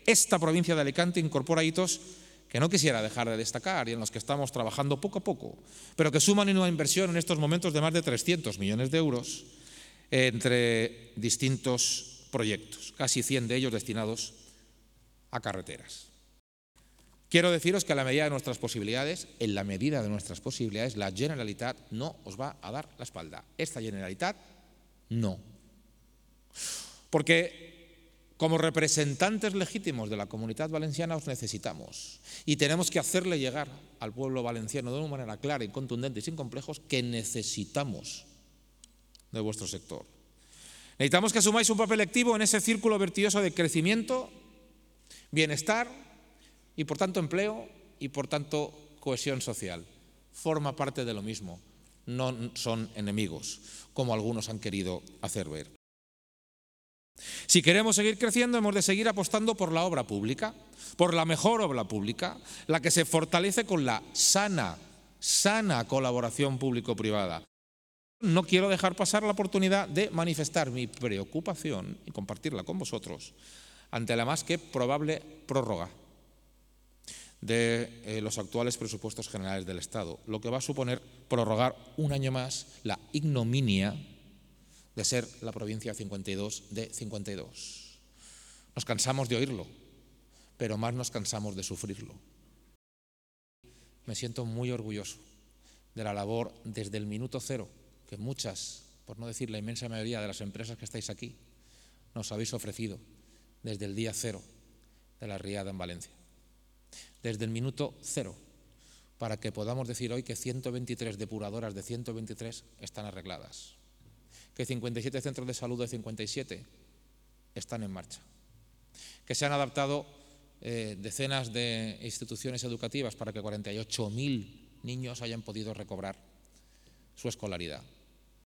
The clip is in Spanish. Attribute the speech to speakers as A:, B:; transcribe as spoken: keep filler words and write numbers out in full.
A: esta provincia de Alicante incorpora hitos que no quisiera dejar de destacar y en los que estamos trabajando poco a poco, pero que suman una inversión en estos momentos de más de trescientos millones de euros entre distintos proyectos, casi cien de ellos destinados a carreteras. Quiero deciros que a la medida de nuestras posibilidades, en la medida de nuestras posibilidades, la Generalitat no os va a dar la espalda. Esta Generalitat no. Porque como representantes legítimos de la Comunitat Valenciana os necesitamos y tenemos que hacerle llegar al pueblo valenciano de una manera clara y contundente y sin complejos que necesitamos de vuestro sector. Necesitamos que asumáis un papel activo en ese círculo vertiginoso de crecimiento, bienestar y por tanto empleo y por tanto cohesión social. Forma parte de lo mismo, no son enemigos, como algunos han querido hacer ver. Si queremos seguir creciendo, hemos de seguir apostando por la obra pública, por la mejor obra pública, la que se fortalece con la sana, sana colaboración público-privada. No quiero dejar pasar la oportunidad de manifestar mi preocupación y compartirla con vosotros ante la más que probable prórroga de eh, los actuales presupuestos generales del Estado, lo que va a suponer prorrogar un año más la ignominia de ser la provincia cincuenta y dos de cincuenta y dos. Nos cansamos de oírlo, pero más nos cansamos de sufrirlo. Me siento muy orgulloso de la labor desde el minuto cero, que muchas, por no decir la inmensa mayoría de las empresas que estáis aquí, nos habéis ofrecido desde el día cero de la riada en Valencia. Desde el minuto cero, para que podamos decir hoy que ciento veintitrés depuradoras de ciento veintitrés están arregladas, que cincuenta y siete centros de salud de cincuenta y siete están en marcha, que se han adaptado eh, decenas de instituciones educativas para que cuarenta y ocho mil niños hayan podido recobrar su escolaridad.